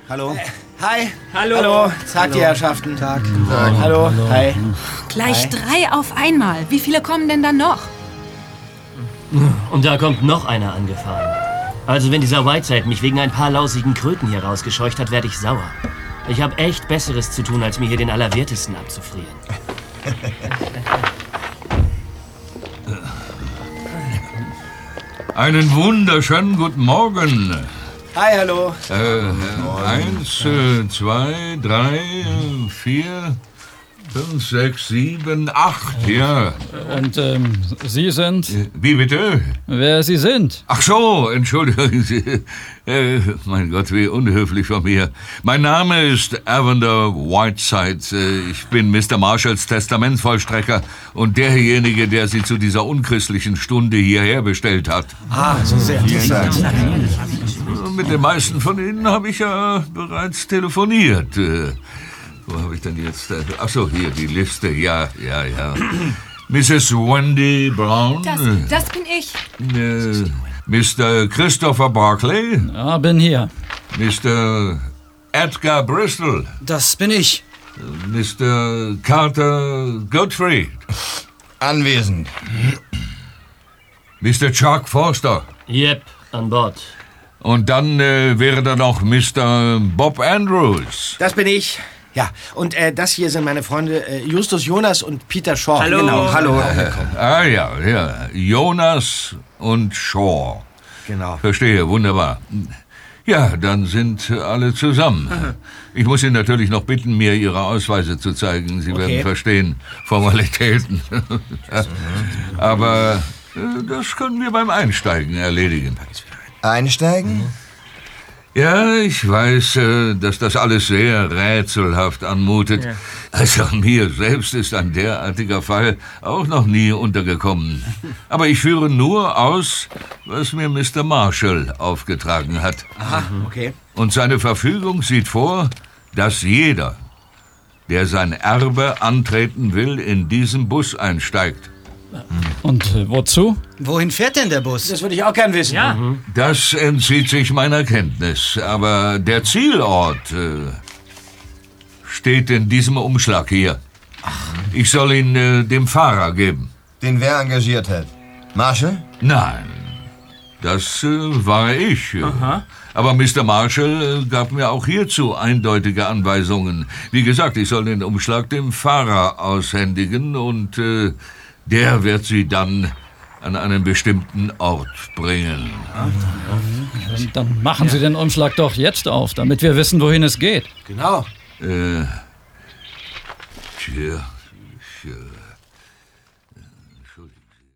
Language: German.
Hallo. Hi. Hallo. Hallo. Tag, die Herrschaften. Tag. Hallo. Hi. Gleich Hi. 3 auf einmal. Wie viele kommen denn dann noch? Und da kommt noch einer angefahren. Also wenn dieser Whiteside mich wegen ein paar lausigen Kröten hier rausgescheucht hat, werde ich sauer. Ich habe echt Besseres zu tun, als mir hier den Allerwertesten abzufrieren. Einen wunderschönen guten Morgen. Hi, hallo. 1, 2, 3, 4, 5, 6, 7, 8, ja. Und Sie sind? Wie bitte? Wer Sie sind? Ach so, entschuldigen Sie. Mein Gott, wie unhöflich von mir. Mein Name ist Evander Whiteside. Ich bin Mr. Marshalls Testamentsvollstrecker und derjenige, der Sie zu dieser unchristlichen Stunde hierher bestellt hat. So sehr interessant. Mit den meisten von Ihnen habe ich ja bereits telefoniert. Wo habe ich denn jetzt? Ach so, hier, die Liste. Ja. Mrs. Wendy Brown. Das bin ich. Mr. Christopher Barclay. Ja, bin hier. Mr. Edgar Bristol. Das bin ich. Mr. Carter Gottfried. Anwesend. Mr. Chuck Forster. Yep, an Bord. Und dann wäre da noch Mr. Bob Andrews. Das bin ich. Ja, und das hier sind meine Freunde Justus Jonas und Peter Shaw. Hallo. Genau, hallo. Ja. Jonas und Shaw. Genau. Verstehe, wunderbar. Ja, dann sind alle zusammen. Ich muss Sie natürlich noch bitten, mir Ihre Ausweise zu zeigen. Sie werden verstehen, Formalitäten. Aber das können wir beim Einsteigen erledigen. Einsteigen? Ja, ich weiß, dass das alles sehr rätselhaft anmutet. Ja. Also mir selbst ist ein derartiger Fall auch noch nie untergekommen. Aber ich führe nur aus, was mir Mr. Marshall aufgetragen hat. Aha, okay. Und seine Verfügung sieht vor, dass jeder, der sein Erbe antreten will, in diesen Bus einsteigt. Und wozu? Wohin fährt denn der Bus? Das würde ich auch gern wissen. Ja. Das entzieht sich meiner Kenntnis, aber der Zielort steht in diesem Umschlag hier. Ich soll ihn dem Fahrer geben. Den wer engagiert hat? Marshall? Nein, das war ich. Aber Mr. Marshall gab mir auch hierzu eindeutige Anweisungen. Wie gesagt, ich soll den Umschlag dem Fahrer aushändigen und der wird sie dann an einen bestimmten Ort bringen. Dann machen Sie den Umschlag doch jetzt auf, damit wir wissen, wohin es geht. Genau.